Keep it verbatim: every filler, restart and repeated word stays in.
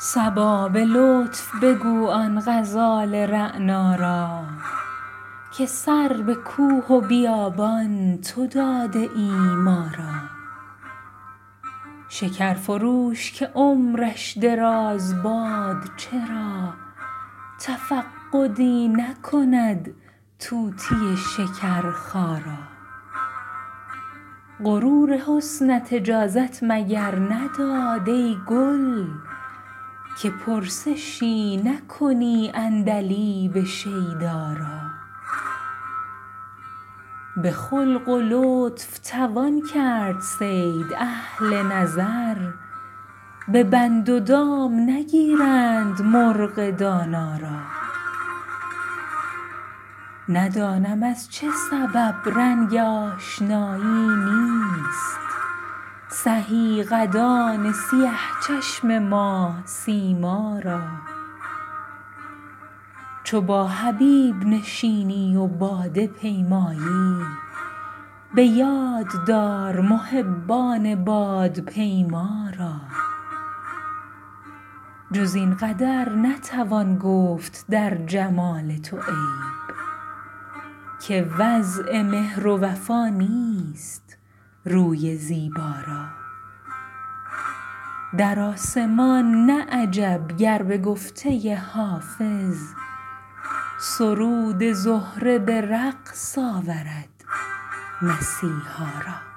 صبا به لطف بگو آن غزال رعنا را که سر به کوه و بیابان تو داده ای ما را. شکرفروش که عمرش دراز باد چرا تفقدی نکند طوطی شکرخارا. غرور حسنت اجازت مگر نداد ای گل که پرسشی نکنی عندلیب شیدا را. به خلق و لطف توان کرد صید اهل نظر به بند و دام نگیرند مرغ دانا را. ندانم از چه سبب رنگ آشنایی نیست سهی قدان سیه چشم ماه سیما را. چو با حبیب نشینی و باده پیمایی به یاد دار محبان بادپیما را. جز این قدر نتوان گفت در جمال تو عیب که وضع مهر و وفا نیست روی زیبا را. در آسمان نه عجب گر به گفته حافظ سرود زهره به رقص آورد مسیحا را.